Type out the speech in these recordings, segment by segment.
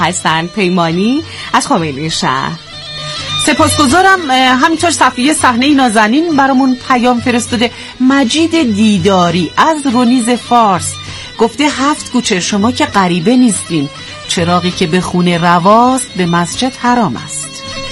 حسن پیمانی از خمینی شهر. سپاسگزارم. همینطور صفیه صحنه نازنین برامون پیام فرستاده. مجید دیداری از رونیز فارس گفته 7 کوچه شما که غریبه نیستین، چراغی که به خونه رواست به مسجد حرام است.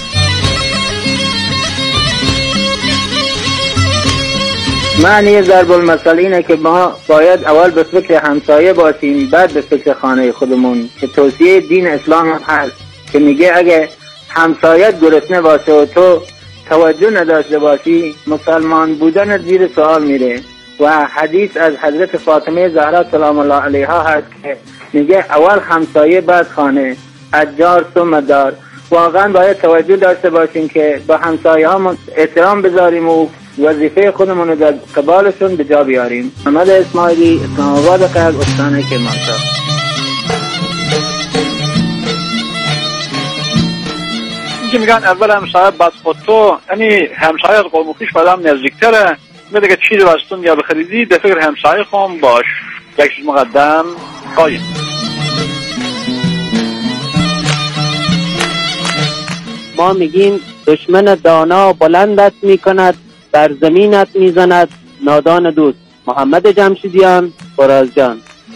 معنی ضرب المثل اینه که ما باید اول به فکر همسایه باشیم، بعد به فکر خانه خودمون، که توصیه دین اسلام هم هست که میگه اگه همسایت گرسنه باشه و تو توجه نداشته باشی، مسلمان بودن زیر سوال میره. و حدیث از حضرت فاطمه زهرا سلام الله علیها هست که میگه اول همسایه بعد خانه، الجار ثم دار. واقعا باید توجه داشته باشیم که با همسایه ها احترام بذاریم و وظیفه خودمون رو در قبالشون به جا بیاریم. محمد اسماعیلی، اسلام آباد قلب، استان کرمانشاه. که میگن اول همسایه بعد خود تو، یعنی همسایه از قوم خویش به آدم نزدیکتره. میگه که چیزی واسطون یا بخریدی در فکر همسایه خون باش، یک چیز مقدم قایم. ما میگیم دشمن دانا بلندت میکند، در زمینت میزند نادان دوست. محمد جمشیدیان، برازجان.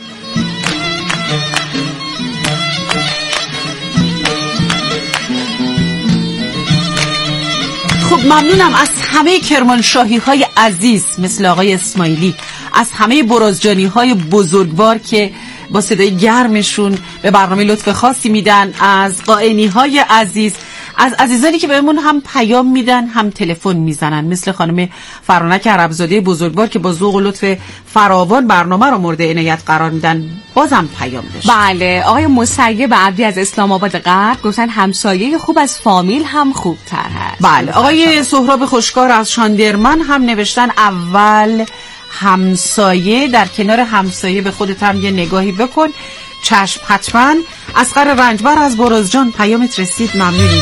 خب ممنونم از همه کرمانشاهی های عزیز مثل آقای اسماعیلی، از همه برازجانی های بزرگوار که با صدای گرمشون به برنامه لطف خاصی میدن، از قائنی های عزیز، از عزیزانی که بهمون هم پیام میدن هم تلفن میزنن، مثل خانم فرانک عربزاده بزرگوار که با ذوق و لطف فراوان برنامه رو مورد عنایت قرار میدن، بازم پیام داشت. بله، آقای مسیب عبدی از اسلام آباد غرب گفتن همسایه خوب از فامیل هم خوبتر هست. بله، آقای سهراب خوشکار از شاندرمن هم نوشتن اول همسایه، در کنار همسایه به خودت هم یه نگاهی بکن. چشم حتما. اصغر رنجبر از برازجان پیامت رسید، ممنونیم.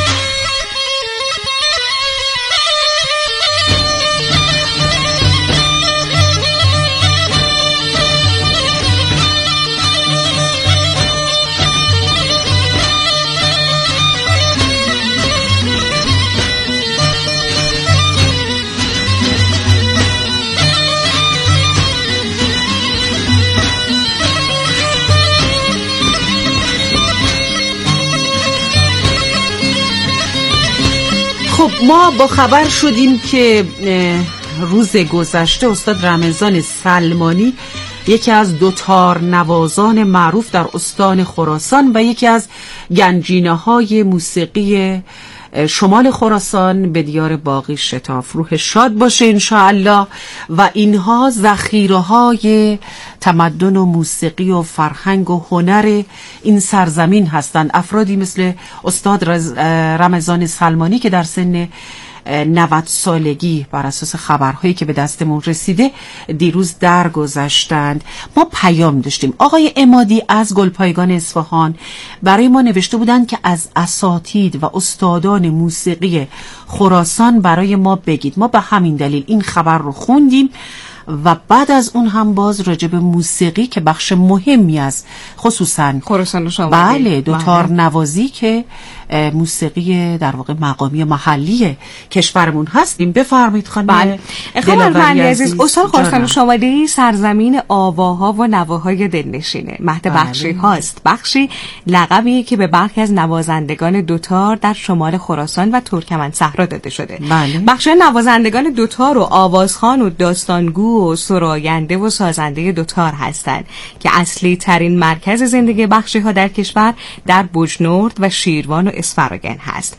خب ما با خبر شدیم که روز گذشته استاد رمضان سلمانی، یکی از دوتار نوازان معروف در استان خراسان و یکی از گنجینه‌های موسیقی شمال خراسان، به دیار باقی شتاف. روح شاد باشه انشاءالله. و اینها ذخیره‌های تمدن و موسیقی و فرهنگ و هنر این سرزمین هستند. افرادی مثل استاد رمضان سلمانی که در سن 90 سالگی بر اساس خبرهایی که به دستمون رسیده دیروز درگذشتند. ما پیام داشتیم. آقای عمادی از گلپایگان اصفهان برای ما نوشته بودند که از اساتید و استادان موسیقی خراسان برای ما بگید. ما به همین دلیل این خبر رو خوندیم و بعد از اون هم باز راجع به موسیقی که بخش مهمی از خصوصا خراسان شما، بله، دوتار نوازی که موسیقی در واقع مقامی و محلی کشورمون هستیم. بفرمایید خانم. بله، خانم عزیز، استان خراسان شمالی سرزمین آواها و نواهای دلنشینه. مهد بخشی هاست. بخشی لقبی که به برخی از نوازندگان دوتار در شمال خراسان و ترکمن صحرا داده شده. بخش نوازندگان دوتار و آوازخوان و داستانگو و سراینده و سازنده دوتار هستند که اصلی ترین مرکز زندگی بخشی ها در کشور در بجنورد و شیروان و اصفراگین هست.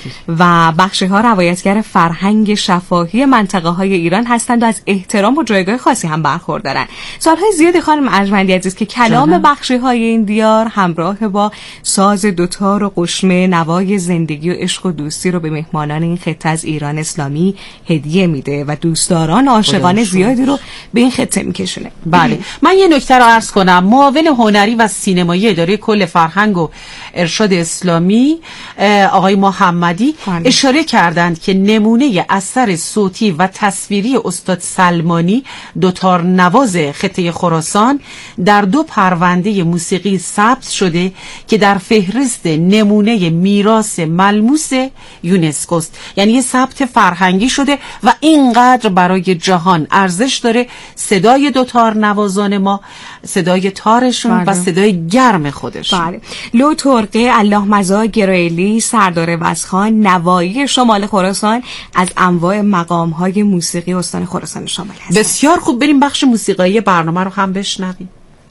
و بخشی ها روایتگر فرهنگ شفاهی منطقه های ایران هستند و از احترام و جایگاه خاصی هم برخوردارند. سالهای زیادی خانم ارجمندی عزیز که کلام بخشی های این دیار همراه با ساز دوتار و قشمه نوای زندگی و عشق و دوستی رو به مهمانان این خطه از ایران اسلامی هدیه میده و دوستداران عاشقان زیادی رو به این خطه میکشونه. بله، من یه نکته رو عرض کنم. معاون هنری و سینمایی اداره کل فرهنگ و ارشاد اسلامی آقای محمدی اشاره کردند که نمونه اثر صوتی و تصویری استاد سلمانی دوتار نواز خطه خراسان در 2 پرونده موسیقی ثبت شده که در فهرست نمونه میراث ملموس یونسکو است. یعنی یه ثبت فرهنگی شده و اینقدر برای جهان ارزش داره صدای دوتار نوازان ما، صدای تارشون و صدای گرم خودشون. لو ترقه، الله مزا گرایلی، سردار وزخان، نوایی شمال خراسان از انواع مقام‌های موسیقی استان خراسان شمال هست. بسیار خوب، بریم بخش موسیقایی برنامه رو هم بشنویم.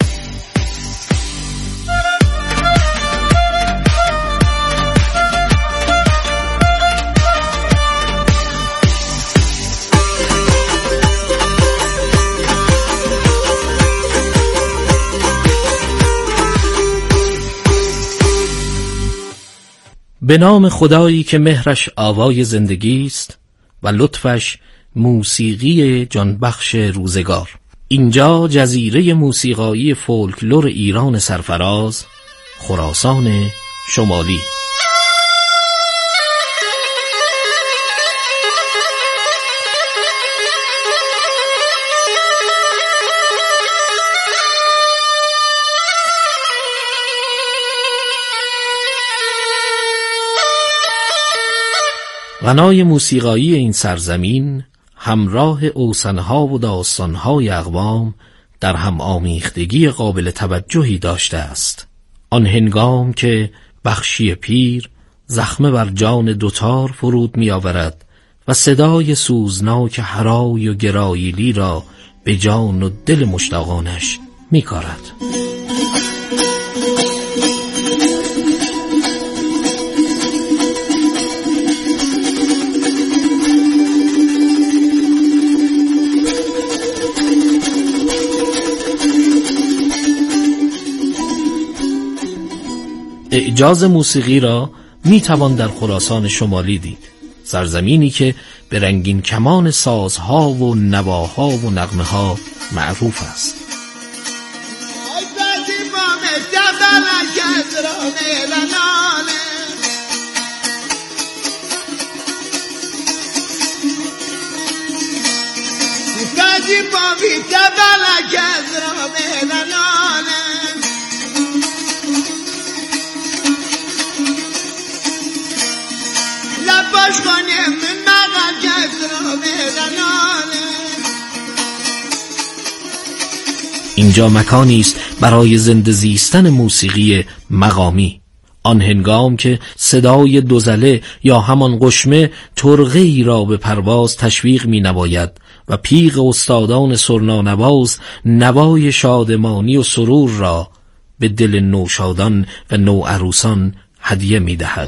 به نام خدایی که مهرش آوای زندگی است و لطفش موسیقی جانبخش روزگار. اینجا جزیره موسیقایی فولکلور ایران سرفراز، خراسان شمالی. غنای موسیقایی این سرزمین همراه اوسنها و داستانهای اقوام در هم آمیختگی قابل توجهی داشته است. آن هنگام که بخشی پیر زخمه بر جان دوتار فرود می آورد و صدای سوزناک هرای و گرایلی را به جان و دل مشتاقانش می کارد. اعجاز موسیقی را می توان در خراسان شمالی دید، سرزمینی که به رنگین کمان سازها و نواها و نغمه ها معروف است. اینجا مکانی است برای زنده زیستن موسیقی مقامی. آن هنگام که صدای دوزله یا همان قشمه ترقه ای را به پرواز تشویق می نماید و پیغ استادان سرنانواز نوای شادمانی و سرور را به دل نوشادان و نوعروسان هدیه می دهد.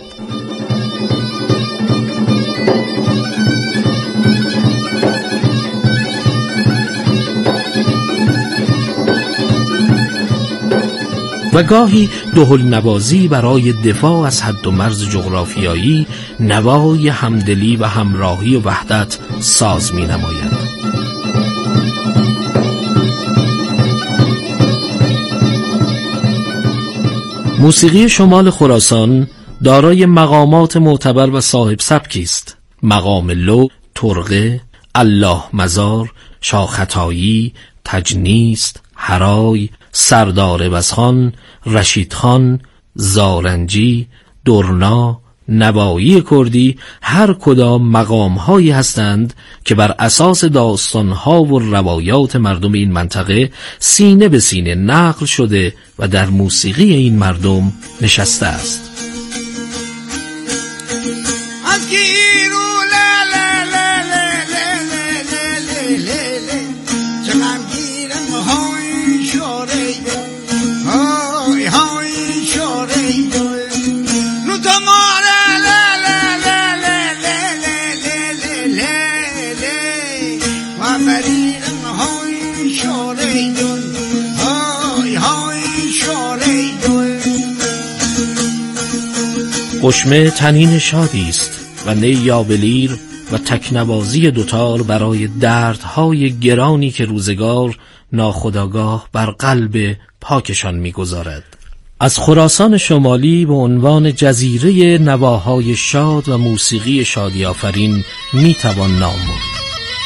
و گاهی دهل نوازی برای دفاع از حد و مرز جغرافیایی نوای همدلی و همراهی و وحدت ساز می نماید. موسیقی شمال خراسان دارای مقامات معتبر و صاحب سبکی است. مقام لو، ترقه، الله مزار، شاخطایی، تجنیست، هرای، سردار وزخان، رشید خان، زارنجی، درنا، نوایی کردی، هر کدام مقام‌هایی هستند که بر اساس داستان‌ها و روایات مردم این منطقه سینه به سینه نقل شده و در موسیقی این مردم نشسته است. قشمه تنین شادی است و نی یابلیر و تکنوازی دوتار برای دردهای گرانی که روزگار ناخودآگاه بر قلب پاکشان می‌گذارد. از خراسان شمالی به عنوان جزیره نواهای شاد و موسیقی شادی آفرین میتوان نام برد.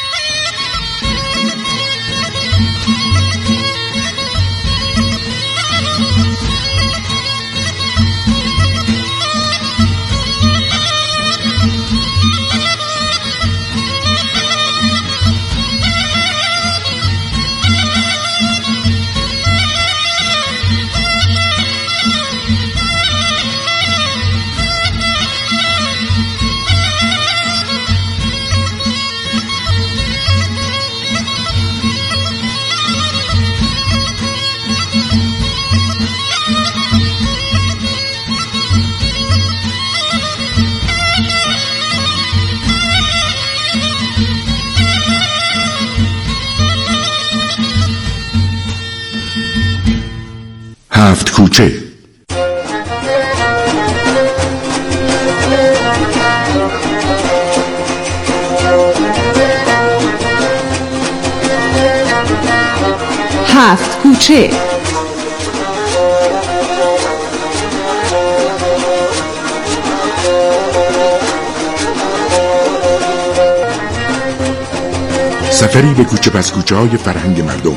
هفت کوچه. هفت کوچه. سفری به کوچه پس کوچه های فرهنگ مردم.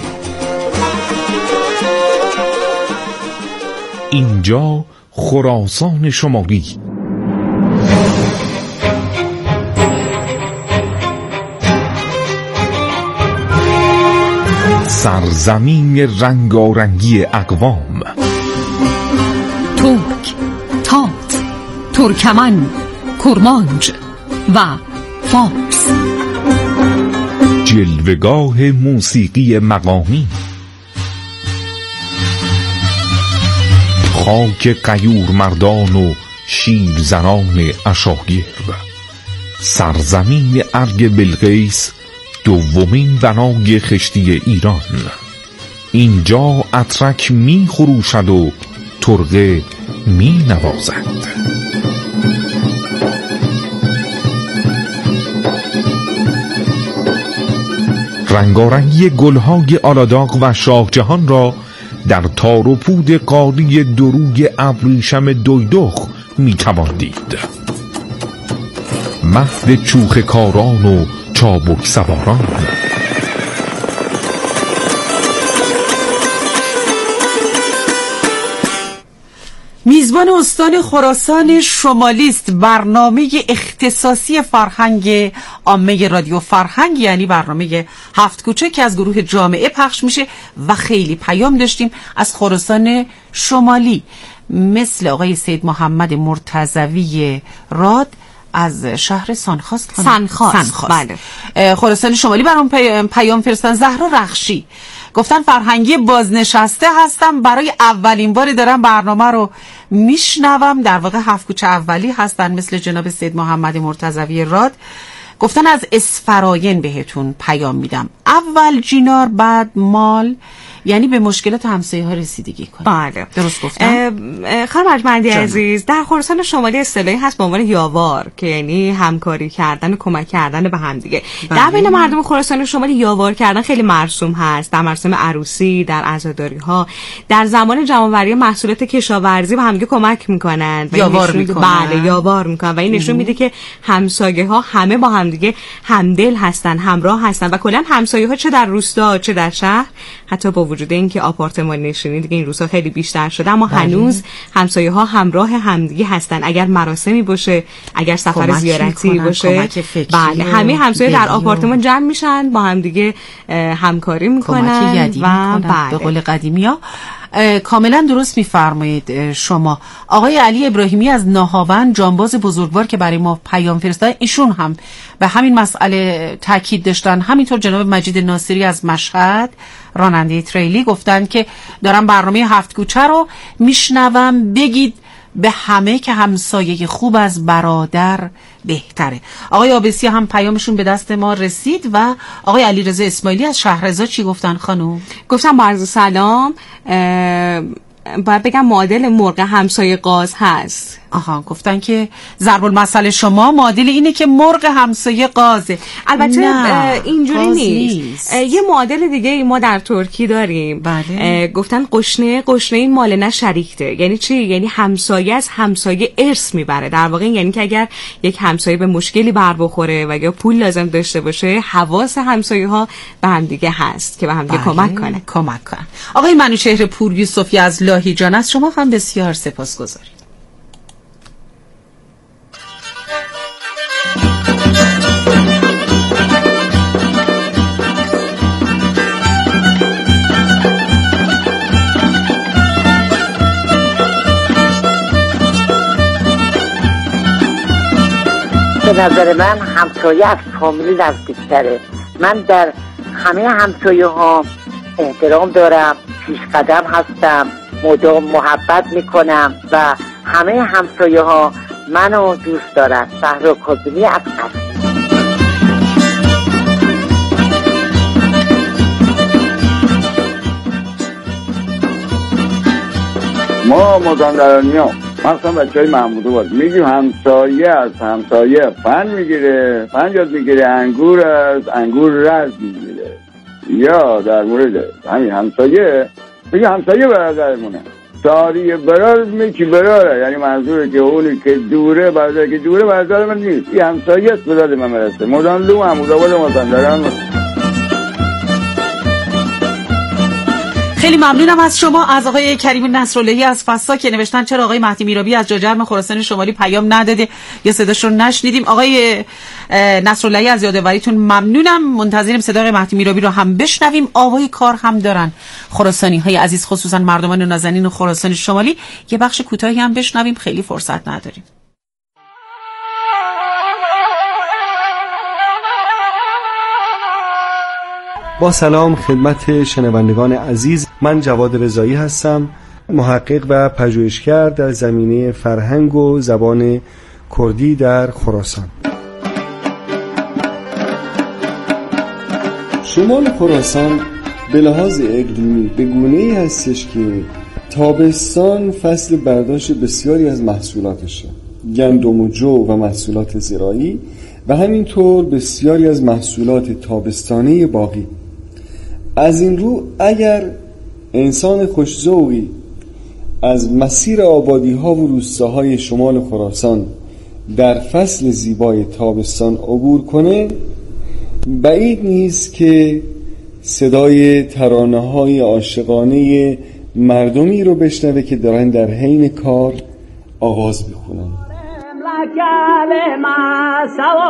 اینجا خراسان شمالی. سرزمین رنگارنگی اقوام. ترک، تات، ترکمن، کرمانج و فارس. جلوه‌گاه موسیقی مقامی. خاک غیور مردان و شیر زنان عشایر. سرزمین ارگ بلقیس، دومین بنای خشتی ایران. اینجا اترک می خروشد و ترغه می نوازد. رنگارنگی گلهای آلاداغ و شاه جهان را در تار و پود قالی دروی ابریشم دویدخ می توان دید. مهد چوخ کاران و چابک سواران. میزبان استان خراسان شمالی است. برنامه اختصاصی فرهنگ عامه رادیو فرهنگ، یعنی برنامه هفت کوچه که از گروه جامعه پخش میشه و خیلی پیام داشتیم از خراسان شمالی، مثل آقای سید محمد مرتضوی راد از شهر سنخاست. بله. خراسان شمالی برام پیام فرستن. زهرا رخشی گفتن فرهنگی بازنشسته هستم، برای اولین بار دارم برنامه رو میشنوم. در واقع هفت کوچه اولی هستن مثل جناب سید محمد مرتضوی راد. گفتن از اسفراین بهتون پیام میدم. اول جینار بعد مال، یعنی به مشکلات همسایه ها رسیدگی کنید. بله درست گفتم؟ خانم ارجمندی عزیز، در خراسان شمالی اصطلاحی هست به عنوان یاوار که یعنی همکاری کردن و کمک کردن به هم دیگه. در بین مردم خراسان شمالی یاوار کردن خیلی مرسوم هست. در مراسم عروسی، در عزاداری ها، در زمان جمع‌آوری محصولات کشاورزی به هم دیگه کمک میکنن. یاوار میکنن. بله، یاوار میکنن و این نشون میده که همسایه ها همه با هم دیگه همدل هستن، همراه هستن و کلا همسایه ها چه در روستا چه در شهر، حتی با وجود اینکه آپارتمان نشینی دیگه این روزها خیلی بیشتر شده، اما هنوز همسایه ها همراه همدیگه هستن. اگر مراسمی باشه، اگر سفر زیارتی باشه، بله همه همسایه در آپارتمان جمع میشن، با همدیگه همکاری میکنن و به قول قدیمی‌ها. کاملا درست میفرمایید شما. آقای علی ابراهیمی از ناهاوند، جانباز بزرگوار که برای ما پیام فرستادن، ایشون هم به همین مسئله تاکید داشتن. همینطور جناب مجید ناصری از مشهد، راننده تریلی، گفتن که دارم برنامه هفت کوچه رو میشنوم، بگید به همه که همسایه خوب از برادر بهتره. آقای آبسی هم پیامشون به دست ما رسید. و آقای علیرضا اسماعیلی از شهرزا چی گفتن خانم؟ گفتم با عرض سلام، باید بگم معادل مرغ همسایه قاز هست. آها، گفتن که ضرب المثل شما معادل اینه که مرغ همسایه قازه. البته اینجوری نیست. یه معادل دیگه ما در ترکی داریم. بله. گفتن قشنه این مال نه شریکته. یعنی چی؟ یعنی همسایه از همسایه ارث میبره. در واقع یعنی که اگر یک همسایه به مشکلی بر بخوره و یا پول لازم داشته باشه، حواس همسایه ها به هم دیگه هست که به هم دیگه کمک کنه. آقای منوچهر پور یوسفی از لاهیجان، از شما هم بسیار سپاسگزاریم. به نظر من همسایه از فامیلی نزدیکتره. من در همه همسایه ها احترام دارم، پیش قدم هستم، مدام محبت میکنم و همه همسایه ها منو دوست دارن. سهرا کاظمی از قصر. ما مازندرانی ها مثلا بچه های محمود آباد میگیم همسایه از همسایه فن میگیره، فن یاد میگیره، انگور از انگور رز میگیره. یا در مورد همین همسایه میگه همسایه برادرمونه، ساری برار میکی براره، یعنی منظوره که اونی که دوره برادر من نیست، این همسایه است به داد من مرسه. مدانلو محمود آباد مازندران. خیلی ممنونم از شما. از آقای کریم نصراللهی از فسا که نوشتن چرا آقای مهدی میرابی از جاجرم خراسان شمالی پیام نداده یا صداش رو نشنیدیم. آقای نصراللهی از یادآوریتون ممنونم. منتظریم صدای آقای مهدی میرابی رو هم بشنویم. آوای کار هم دارن خراسانی های عزیز، خصوصا مردمان نازنین خراسان شمالی. یه بخش کوتاهی هم بشنویم، خیلی فرصت نداریم. با سلام خدمت شنوندگان عزیز، من جواد رضایی هستم، محقق و پژوهشگر در زمینه فرهنگ و زبان کردی در خراسان. شمال خراسان به لحاظ اقلیمی به گونه‌ای هستش که تابستان فصل برداشت بسیاری از محصولاتشه، گندم و جو و محصولات زراعی و همینطور بسیاری از محصولات تابستانه باقی. از این رو اگر انسان خوش‌ذوقی از مسیر آبادی‌ها و روستاهای شمال خراسان در فصل زیبای تابستان عبور کنه، بعید نیست که صدای ترانه‌های عاشقانه مردمی رو بشنوه که دارن در حین کار آواز می‌خونن. کلمه سوا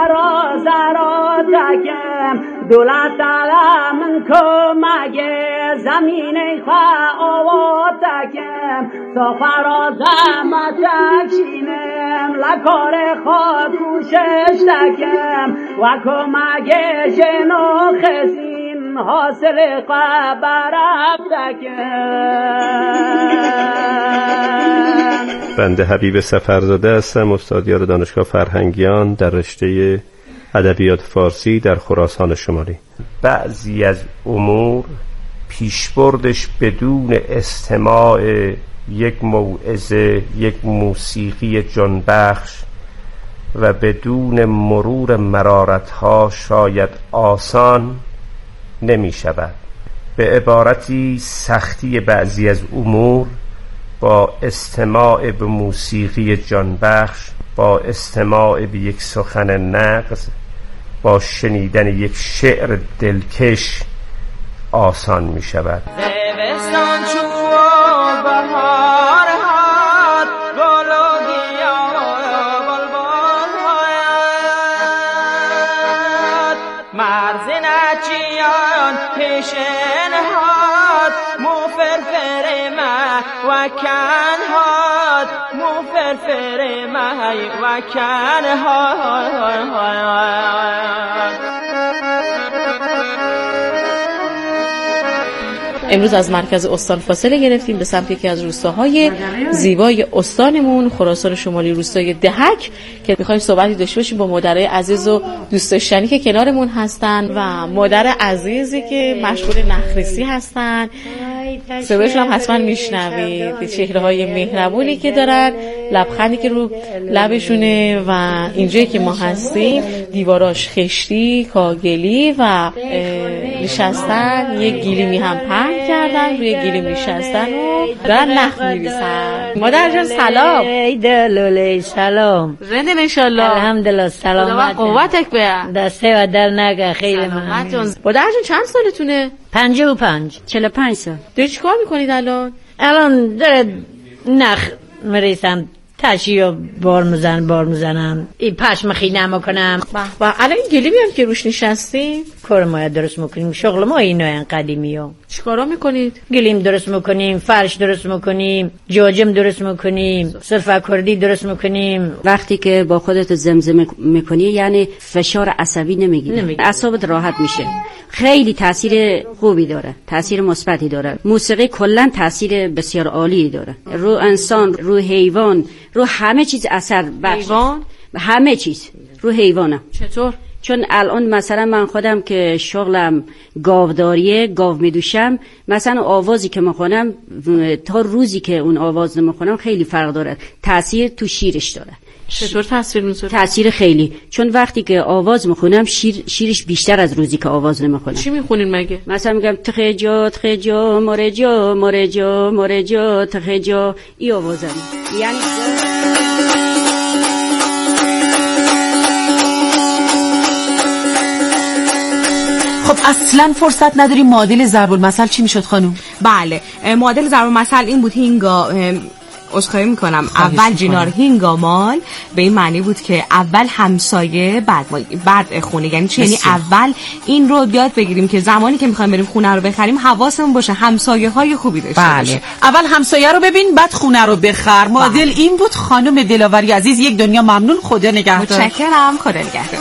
فرازراتکم دولت من کمگه زمینه خواه آواتکم تا فرازم تکشینم لکار خواه کوششتکم و کمگه جنو خزین حاصل قبرفتکم. بنده حبیب سفرزاده هستم، استادیار دانشگاه فرهنگیان در رشته ادبیات فارسی در خراسان شمالی. بعضی از امور پیشبردش بدون استماع یک موعظه، یک موسیقی جانبخش و بدون مرور مرارت‌ها شاید آسان نمی شود. به عبارتی سختی بعضی از امور با استماع به موسیقی جانبخش، با استماع به یک سخن نغز، با شنیدن یک شعر دلکش آسان می شود. امروز از مرکز استان فاصله گرفتیم به سمت یکی از روستاهای زیبای استانمون خراسان شمالی، روستای دهک، که می‌خوایم صحبتی داشته باشیم با مادرای عزیز و دوست داشتنی که کنارمون هستن و مادر عزیزی که مشغول نخریسی هستن. صداشون هم حتما میشنوید، چهره‌های مهربونی که دارن، لبخندی که رو لبشونه و اینجایی که ما هستیم دیواراش خشتی، کاگلی و نشستن یه گلیمی هم پهن کردن، روی گلیم نشستن و دارن نخ میریسن. مادر جان سلام. ای دلوله سلام. زنده انشالله. الحمدلله سلامت. قوتک به دسته و در نگه خیلی ممنون. مادر جان چند سالتونه؟ 55. 45 سال. داری چیکار میکنید الان؟ الان داره نخ میریسم، تشی و بار میزنم، این پشم خینه میکنم. الان این گلیمی هم که روش نشستیم کار ما درست میکنیم، شغل ما اینو قدیمی ها. چیکارا میکنید؟ گلیم درست میکنیم، فرش درست میکنیم، جاجم درست میکنیم، سرفه کردی درست میکنیم. وقتی که با خودت زمزمه میکنی یعنی فشار عصبی نمیگیری، اعصابت راحت میشه. خیلی تاثیر خوبی داره، تاثیر مثبتی داره. موسیقی کلا تاثیر بسیار عالی داره رو انسان، رو حیوان، رو همه چیز اثر بخش. حیوان؟ همه چیز رو حیوانه. چطور؟ چون الان مثلا من خودم که شغلم گاوداریه، گاو میدوشم، مثلا آوازی که میخونم تا روزی که اون آواز نمیخونم خیلی فرق داره، تاثیر تو شیرش داره. چطور تاثیر میذاره؟ تاثیر خیلی، چون وقتی که آواز میخونم شیرش بیشتر از روزی که آواز نمیخونم. چی میخونین مگه؟ مثلا میگم تخجا تخجا مرجا مرجا مرجا تخجا، ای آوازم یعنی خب اصلا فرصت نداریم. معادل ضرب المثل چی میشد خانم؟ بله، معادل ضرب المثل این بود: هینگا عذرخواهی میکنم، اول جینار هینگامال به این معنی بود که اول همسایه بعد خونه. یعنی چی؟ یعنی اول این رو یاد بگیریم که زمانی که میخوایم بریم خونه رو بخریم حواسمون باشه همسایه های خوبی داشته باشه. اول همسایه رو ببین بعد خونه رو بخر. معادل این بود. خانم دلاوری عزیز یک دنیا ممنون، خدا نگهدار. متشکرم، خدا نگهدار.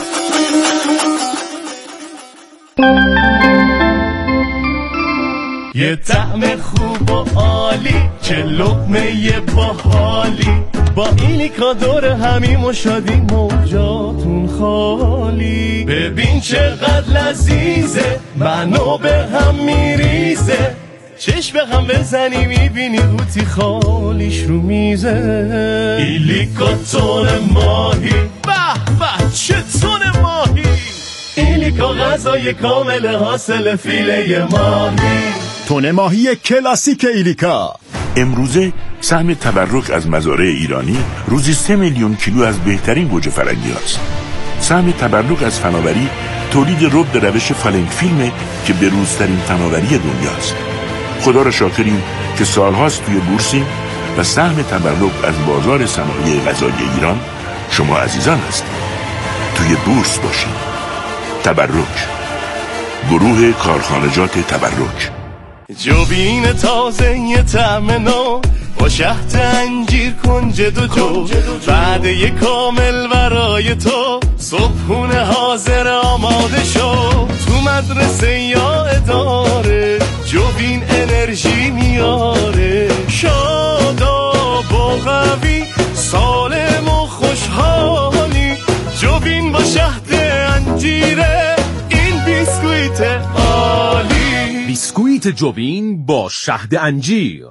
یه طعم خوب و عالی، چه لقمه باحالی، با ایلیکا دور همیم و شادی موجاتون خالی. ببین چقدر لذیذه، منو به هم میریزه، چشم به هم بزنی میبینی قوطی خالیش رو میزه. ایلیکا تون ماهی، به به چه تون ماهی، ایلیکا غذای کامل حاصل فیله ماهی. تون ماهی کلاسیک ایلیکا. امروزه سهم تبرک از مزارع ایرانی روزی 3 میلیون کیلو از بهترین گوجه فرنگی هست. سهم تبرک از فناوری تولید رب روش فلنگ فیلمه که بروزترین فناوری دنیاست. خدا را شاکریم که سالهاست توی بورسیم و سهم تبرک از بازار صنایع غذایی ایران شما عزیزان هستید. توی بورس باشید. تبرک، گروه کارخانجات تبرک. جوبین تازه یه طعم نو با شهد انجیر کنج دو جو، بعد یه کامل برای تو صبحونه حاضر آماده شو. تو مدرسه یا اداره جوبین انرژی میاره، شاداب و قوی سالم و خوشحالی. جوبین با شهد انجیره، این بیسکویت عالی. بیسکویت جوبین با شهد انجیر.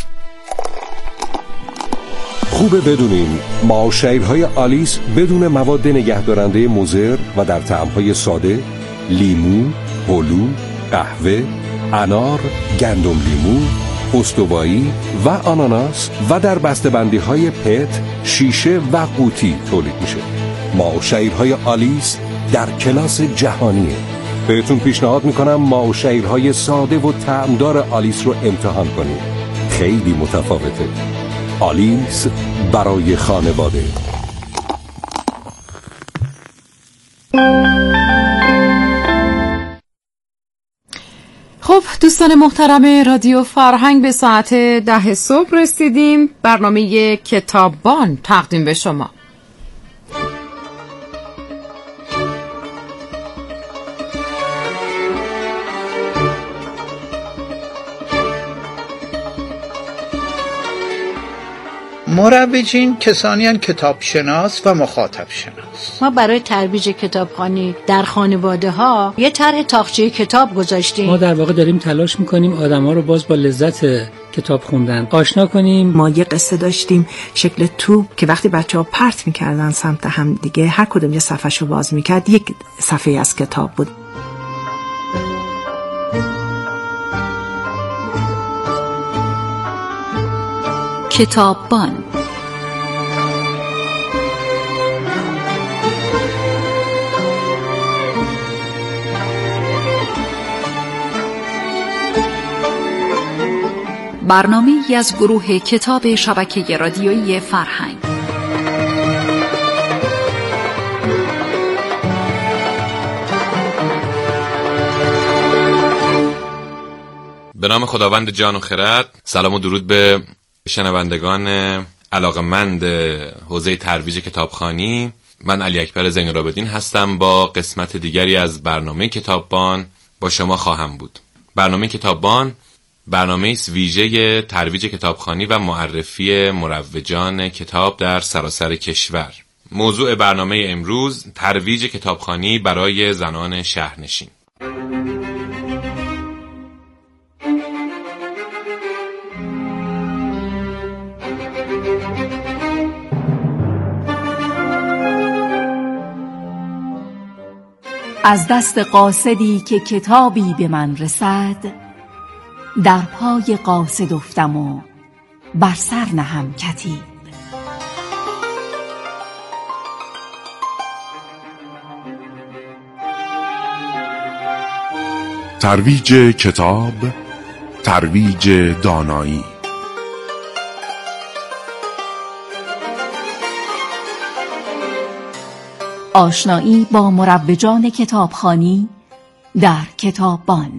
خوبه بدونین معاشرهای آلیس بدون مواد نگهدارنده مضر و در طعمهای ساده، لیمو، هلو، قهوه، انار، گندم لیمو، استوایی و آناناس و در بسته‌بندی‌های پت، شیشه و قوطی تولید میشه. معاشرهای آلیس در کلاس جهانیه. بهتون پیشنهاد میکنم معاشرهای ساده و طعمدار آلیس رو امتحان کنید. خیلی متفاوته. آلیس برای خانواده. خب دوستان محترم رادیو فرهنگ، به ساعت 10 صبح رسیدیم. برنامه کتاببان تقدیم به شما. مروجین کسانی هستند کتاب شناس و مخاطب شناس. ما برای ترویج کتابخوانی در خانواده ها یه طرح تاقچه کتاب گذاشتیم. ما در واقع داریم تلاش میکنیم آدم‌ها رو باز با لذت کتاب خوندن آشنا کنیم. ما یه قصه داشتیم شکل توپ که وقتی بچه‌ها پرت میکردن سمت هم دیگه، هر کدوم یه صفحه‌شو باز میکرد یک صفحه از کتاب بود. کتاببان. برنامه‌ای از گروه کتاب شبکه رادیویی فرهنگ. به نام خداوند جان و خرد. سلام و درود به شنوندگان علاقه‌مند حوزه ترویج کتابخوانی. من علی اکبر زین‌العابدین هستم. با قسمت دیگری از برنامه کتاببان با شما خواهم بود. برنامه کتاببان برنامه است ویژه ترویج کتابخوانی و معرفی مروجان کتاب در سراسر کشور. موضوع برنامه امروز ترویج کتابخوانی برای زنان شهرنشین. از دست قاصدی که کتابی به من رسد، در پای قاصد افتم و بر سر نهم کتیب. ترویج کتاب، ترویج دانایی. آشنایی با مروجان کتابخوانی در کتاببان.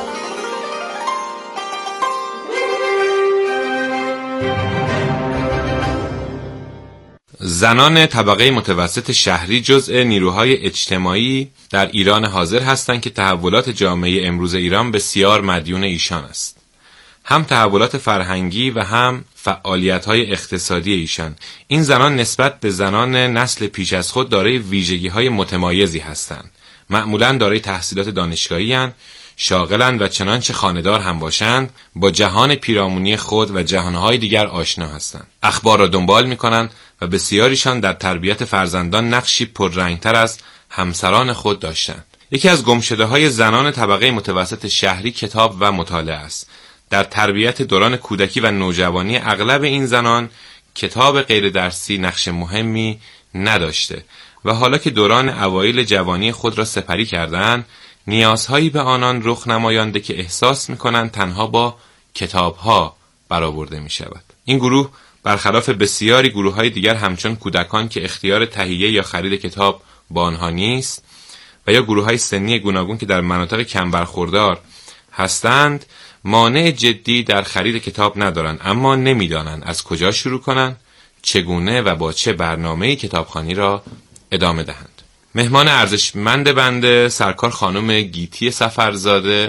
زنان طبقه متوسط شهری جزء نیروهای اجتماعی در ایران حاضر هستند که تحولات جامعه امروز ایران بسیار مدیون ایشان است. هم تحولات فرهنگی و هم فعالیت‌های اقتصادی ایشان. این زنان نسبت به زنان نسل پیش از خود دارای ویژگی‌های متمایزی هستند. معمولاً دارای تحصیلات دانشگاهی‌اند، شاغلند و چنانچه خانه‌دار هم باشند با جهان پیرامونی خود و جهان‌های دیگر آشنا هستند. اخبار را دنبال می‌کنند و بسیاریشان در تربیت فرزندان نقشی پررنگتر از همسران خود داشتند. یکی از گمشده‌های زنان طبقه متوسط شهری کتاب و مطالعه است. در تربیت دوران کودکی و نوجوانی اغلب این زنان کتاب غیر درسی نقش مهمی نداشته و حالا که دوران اوایل جوانی خود را سپری کردند، نیازهایی به آنان رخ نمایانده که احساس می‌کنند تنها با کتاب‌ها برآورده می‌شود. این گروه برخلاف بسیاری گروه‌های دیگر همچون کودکان که اختیار تهیه یا خرید کتاب با آنها نیست و یا گروه‌های سنی گوناگون که در مناطق کم برخوردار هستند، مانع جدی در خرید کتاب ندارند، اما نمی‌دانند از کجا شروع کنند، چگونه و با چه برنامه‌ای کتابخوانی را ادامه دهند. مهمان ارزشمند بنده سرکار خانم گیتی سفرزاده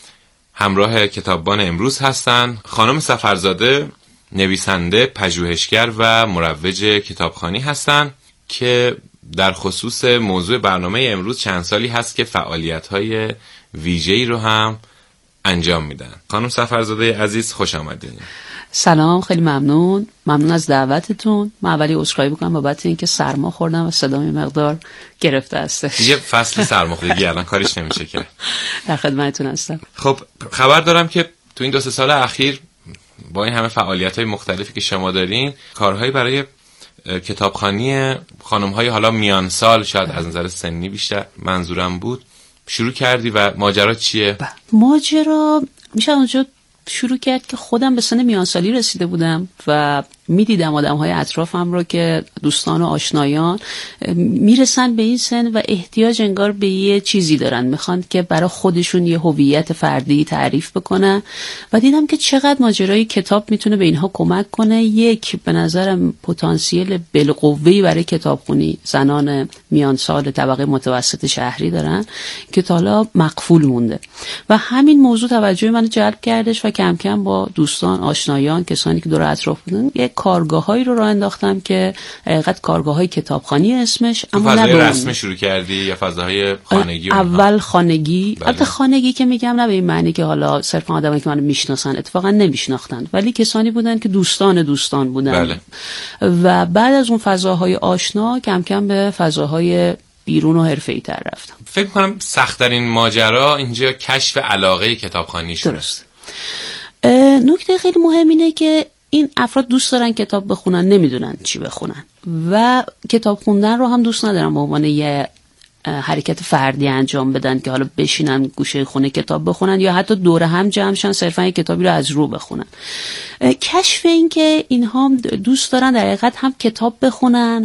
همراه کتاببان امروز هستند. خانم سفرزاده نویسنده، پژوهشگر و مروج کتابخوانی هستند که در خصوص موضوع برنامه امروز چند سالی هست که فعالیت‌های ویژه‌ای رو هم انجام میدن. خانم سفرزاده عزیز خوش آمدید. سلام، خیلی ممنون از دعوتتون. من اولی عذرخواهی می‌کنم بابت اینکه سرما خوردم و صدام مقدار گرفته است. یه فصل سرماخوردگی الان کاریش نمیشه که. در خدمتتون هستم. خب خبر دارم که تو این 2-3 سال اخیر با این همه فعالیت‌های مختلفی که شما دارین، کارهایی برای کتابخوانی خانم‌های حالا میان سال، شاید از نظر سنی بیشتر منظورم بود، شروع کردی و ماجرا چیه؟ ماجرا میشه اونجا شروع کرد که خودم به سن میانسالی رسیده بودم و میدیدم آدم‌های اطرافم رو که دوستان و آشنایان میرسن به این سن و احتیاج انگار به یه چیزی دارن، میخوان که برای خودشون یه هویت فردی تعریف بکنن و دیدم که چقدر ماجرای کتاب میتونه به اینها کمک کنه. یک، به نظرم پتانسیل بالقوه‌ای برای کتابخونی زنان میان سال طبقه متوسط شهری دارن که تا حالا مغفول مونده و همین موضوع توجه منو جلب کردش و کم کم با دوستان، آشنایان، کسانی که دور اطراف بودن یک کارگاهایی رو راه انداختم که حقیقت کارگاه‌های کتابخوانی اسمش، اما فضای رسمی شروع کردی یا فضاهای خانگی؟ اول خانگی. البته خانگی که میگم نه به این معنی که حالا صرف آدمایی که منو میشناسن، اتفاقا نمیشناختن، ولی کسانی بودن که دوستان بودن. بله. و بعد از اون فضاهای آشنا کم کم به فضاهای بیرون و حرفه‌ای تر رفتم. فکر کنم سخت‌ترین ماجرا اینجا کشف علاقه کتابخوانی شده. درست. نکته خیلی مهم اینه که این افراد دوست دارن کتاب بخونن، نمیدونن چی بخونن و کتاب خوندن رو هم دوست ندارن به عنوان یه حرکت فردی انجام بدن که حالا بشینن گوشه خونه کتاب بخونن یا حتی دور هم جمع شن صرفا یه کتابی رو از رو بخونن. کشف این که اینها دوست دارن در حقیقت هم کتاب بخونن